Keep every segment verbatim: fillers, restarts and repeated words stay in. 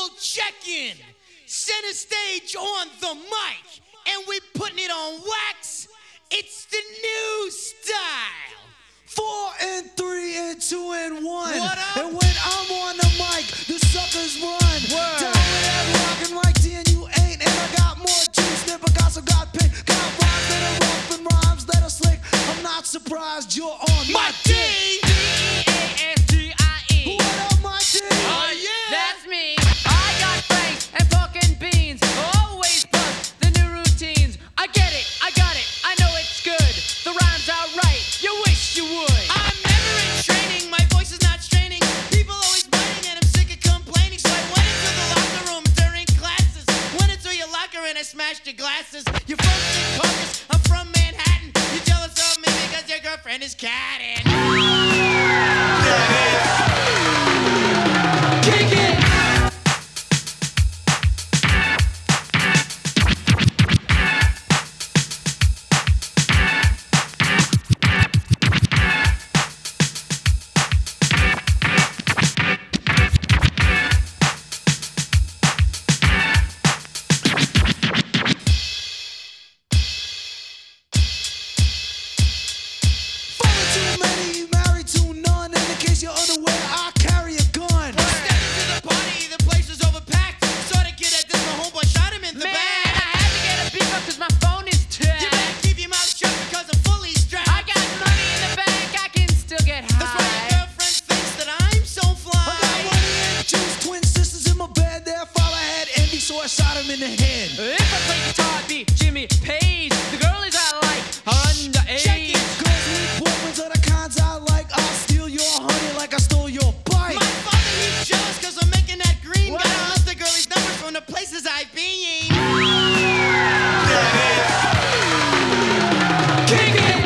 check-in. Center stage on the mic, and we putting it on wax. It's the new style. Four and three and two and one. What up? And when I'm on the mic, the suckers run. Word. Down with that rockin' like D and you ain't. And I got more juice than Picasso got pink. Got rhymes that are rough and rhymes that are slick. I'm not surprised you're on my, My D. dick. D E A S T I E. What up, my D? Oh yeah. That's me. I got franks and pork and beans. Always plus the new routines. I get it, I got it, I know it's good. The rhymes are right, you wish you would. I'm never in training, my voice is not straining. People always biting and I'm sick of complaining. So I went into the locker room during classes. Went into your locker and I smashed your glasses. You're from Secaucus, I'm from Manhattan. You're jealous of me because your girlfriend is catting. Kick it! Follow too many, married to none. And in case you're unaware, I carry a gun. Stepped into the party, the place was overpacked. Saw the kid at this, my homeboy shot him in the Man, back. I had to get a beef up cause my phone is tapped. You better keep your mouth shut because I'm fully strapped. I got money in the bank, I can still get That's why your high. girlfriend thinks that I'm so I fly. got money and juice, twin sisters in my bed. Their father had envy, so I shot him in the head. If I play guitar, I'd be Jimmy Page. The girlies I like are Check it. underage. Girls with boyfriends are the kinds I like. I'll steal your honey like I stole your bike. My father, he's jealous because I'm making that green. What? Gotta list the girlies' numbers from the places I've been. Kick it!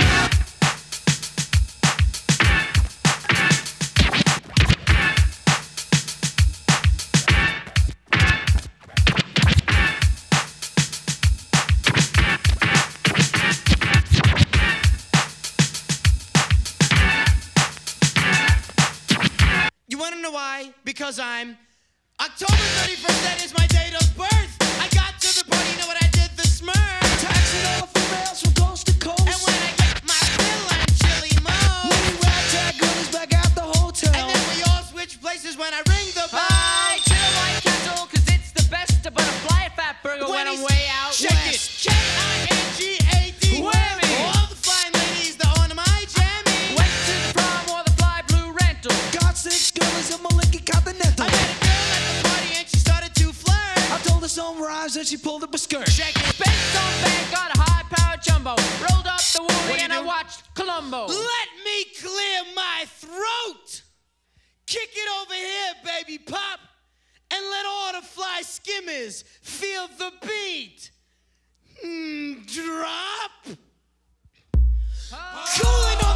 You wanna know why? Because I'm October thirty-first, that is my date of birth. I got to the party, you know what I did? The smurf. Taxing all females from coast to coast. And when I get my fill, I'm chili mo. We ragtag girlies back at the hotel. And then we all switch places when I ring the bell. I chill White Castle cause it's the best, but a fly a fat burger when I'm he's- way out Check it. west. K I N G A D. Whammy. All the fine ladies that on my jammy. Went to the prom or the fly blue rental. Got six girlies in my Lincoln Continental. I met a girl at the party and she started to flirt. I told her some rhymes and she pulled up a skirt. Check it. Benz on bank, got a high powered jumbo. Rolled up the What do woolly you and I do? watched Columbo. Let me clear my throat. Kick it over here, baby pop. And let all the fly skimmers feel the beat. Mm, drop. Cooling on